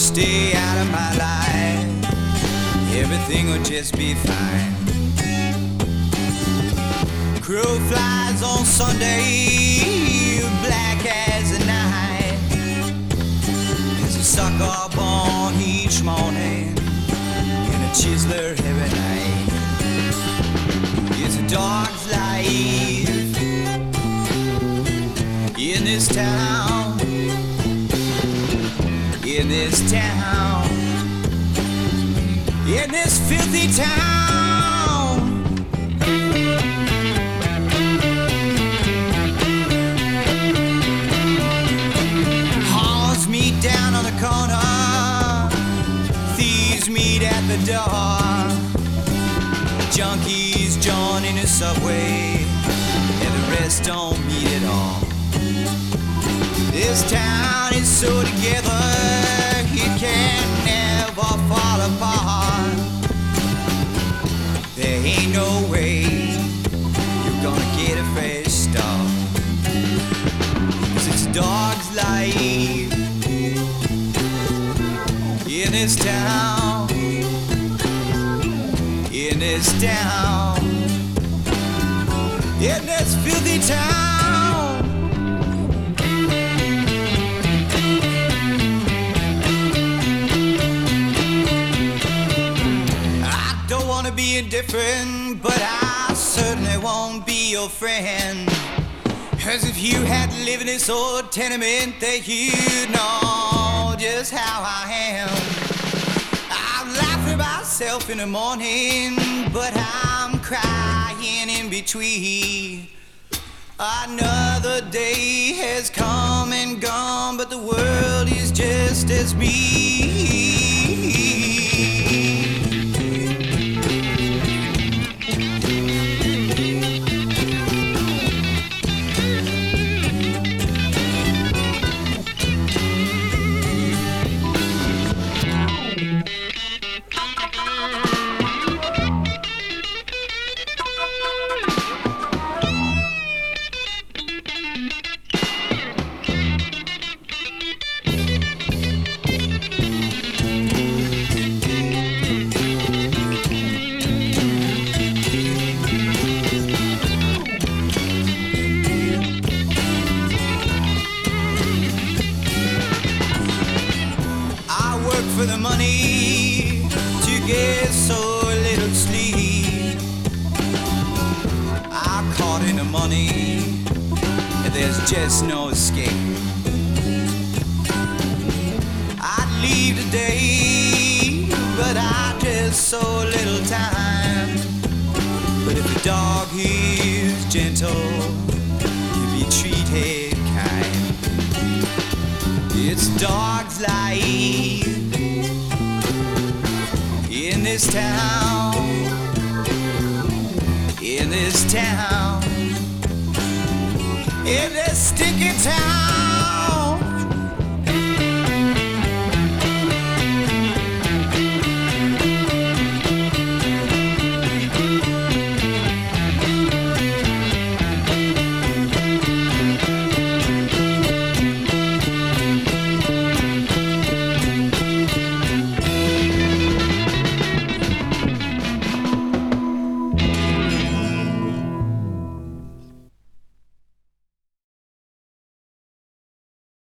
stay out of my life, everything will just be fine. Crow flies on Sunday, black as the night. There's a sucker born each morning and a chiseler every night. It's a dog's life in this town, in this town, in this filthy town. Haws meet down on the corner, thieves meet at the door, junkies join in the subway, and the rest don't meet at all. This town is so together, it can never fall apart. There ain't no way you're gonna get a fresh start, 'cause it's a dog's life in this town, in this town, in this filthy town. Be indifferent, but I certainly won't be your friend. 'Cause if you had to live in this old tenement, then you'd know just how I am. I'm laughing myself in the morning, but I'm crying in between. Another day has come and gone, but the world is just as mean. For the money to get so little sleep, I'm caught in the money and there's just no escape. I'd leave today, but I just so little time. But if a dog is gentle, he'll be treated kind. It's dog's life in this town, in this town, in this stinking town.